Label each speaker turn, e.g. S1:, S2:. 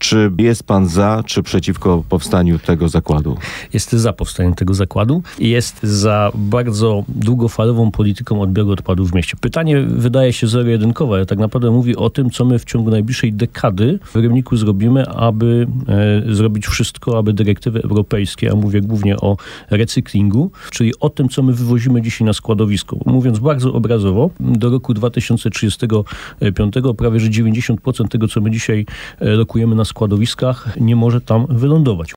S1: Czy jest pan za, czy przeciwko powstaniu tego zakładu?
S2: Jest za powstaniem tego zakładu i jest za bardzo długofalową polityką odbioru odpadów w mieście. Pytanie wydaje się zero-jedynkowe, ale tak naprawdę mówi o tym, co my w ciągu najbliższej dekady w Rybniku zrobimy, aby zrobić wszystko, aby dyrektywy europejskie, a mówię głównie o recyklingu, czyli o tym, co my wywozimy dzisiaj na składowisko. Mówiąc bardzo obrazowo, do roku 2035 prawie że 90% tego, co my dzisiaj lokujemy na składowiskach, nie może tam wylądować.